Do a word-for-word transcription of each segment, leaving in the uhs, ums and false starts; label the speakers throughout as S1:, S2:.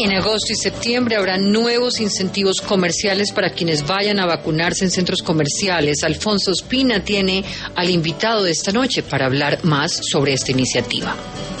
S1: En agosto y septiembre habrá nuevos incentivos comerciales para quienes vayan a vacunarse en centros comerciales. Alfonso Ospina tiene al invitado de esta noche para hablar más sobre esta iniciativa.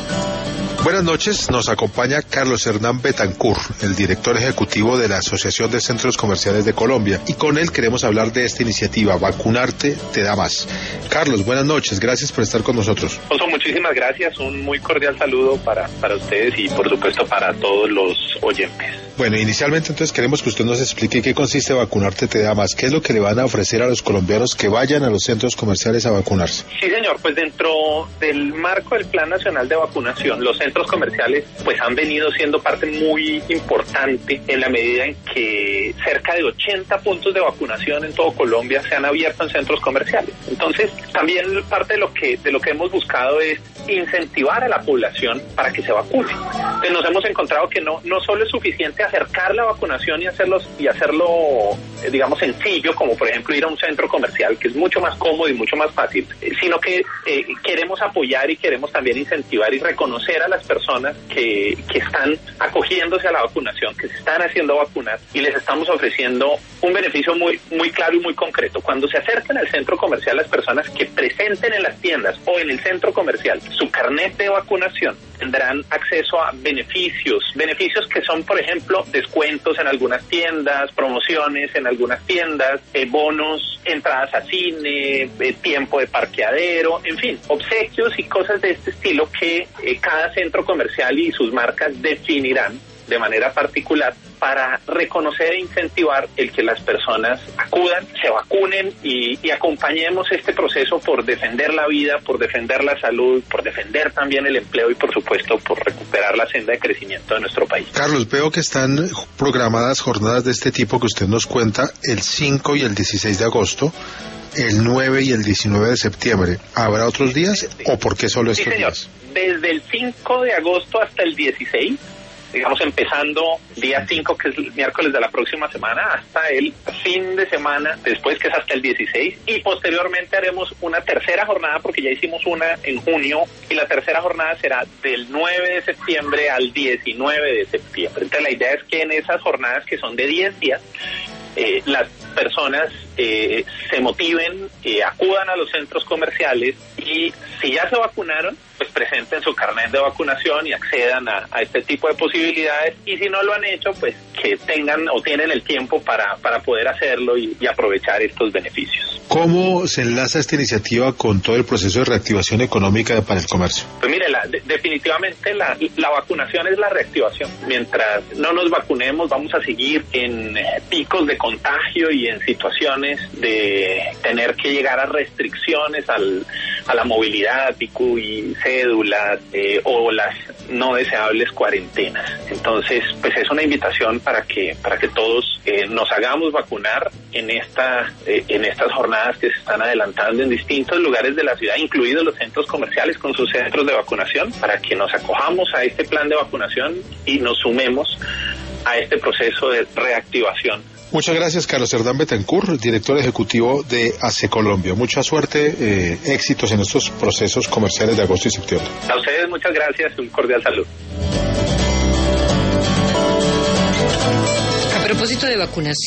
S2: Buenas noches, nos acompaña Carlos Hernán Betancur, el director ejecutivo de la Asociación de Centros Comerciales de Colombia, y con él queremos hablar de esta iniciativa, Vacunarte te da más. Carlos, buenas noches, gracias por estar con nosotros.
S3: Alfonso, muchísimas gracias, un muy cordial saludo para, para ustedes y por supuesto para todos los oyentes.
S2: Bueno, inicialmente entonces queremos que usted nos explique qué consiste Vacunarte te da más, qué es lo que le van a ofrecer a los colombianos que vayan a los centros comerciales a vacunarse.
S3: Sí, señor, pues dentro del marco del Plan Nacional de Vacunación, los centros comerciales pues han venido siendo parte muy importante en la medida en que cerca de ochenta puntos de vacunación en todo Colombia se han abierto en centros comerciales. Entonces, también parte de lo que de lo que hemos buscado es incentivar a la población para que se vacune. Entonces, nos hemos encontrado que no no solo es suficiente acercar la vacunación y hacerlos y hacerlo eh, digamos sencillo, como por ejemplo ir a un centro comercial, que es mucho más cómodo y mucho más fácil, eh, sino que eh, queremos apoyar y queremos también incentivar y reconocer a las personas que, que están acogiéndose a la vacunación, que se están haciendo vacunar, y les estamos ofreciendo un beneficio muy muy claro y muy concreto. Cuando se acerquen al centro comercial, las personas que presenten en las tiendas o en el centro comercial su carnet de vacunación tendrán acceso a beneficios, beneficios que son, por ejemplo, descuentos en algunas tiendas, promociones en algunas tiendas, eh, bonos, entradas a cine, eh, tiempo de parqueadero, en fin, obsequios y cosas de este estilo que eh, cada centro comercial y sus marcas definirán de manera particular para reconocer e incentivar el que las personas acudan, se vacunen y, y acompañemos este proceso por defender la vida, por defender la salud, por defender también el empleo y por supuesto por recuperar la senda de crecimiento de nuestro país.
S2: Carlos, veo que están programadas jornadas de este tipo que usted nos cuenta el cinco y el dieciséis de agosto, el nueve y el diecinueve de septiembre. ¿Habrá otros días o por qué solo estos
S3: sí, señor.
S2: días?
S3: Desde el cinco de agosto hasta el dieciséis, digamos empezando día cinco, que es el miércoles de la próxima semana, hasta el fin de semana después, que es hasta el dieciséis, y posteriormente haremos una tercera jornada porque ya hicimos una en junio, y la tercera jornada será del nueve de septiembre al diecinueve de septiembre. Entonces la idea es que en esas jornadas, que son de diez días, eh, las personas eh, se motiven, eh, acudan a los centros comerciales y si ya se vacunaron, pues presenten su carnet de vacunación y accedan a, a este tipo de posibilidades, y si no lo han hecho, pues que tengan o tienen el tiempo para, para poder hacerlo y, y aprovechar estos beneficios.
S2: ¿Cómo se enlaza esta iniciativa con todo el proceso de reactivación económica para el comercio?
S3: Pues mire, la, de, definitivamente la, la vacunación es la reactivación. Mientras no nos vacunemos, vamos a seguir en eh, picos de contagio y en situaciones de tener que llegar a restricciones al, a la movilidad, pico y cédulas eh, o las no deseables cuarentenas. Entonces, pues es una invitación para que para que todos eh, nos hagamos vacunar en esta eh, en estas jornadas que se están adelantando en distintos lugares de la ciudad, incluidos los centros comerciales con sus centros de vacunación, para que nos acojamos a este plan de vacunación y nos sumemos a este proceso de reactivación.
S2: Muchas gracias, Carlos Hernán Betancur, director ejecutivo de ACE Colombia. Mucha suerte, eh, éxitos en estos procesos comerciales de agosto y septiembre.
S3: A ustedes muchas gracias y un cordial saludo.
S1: A propósito de vacunación.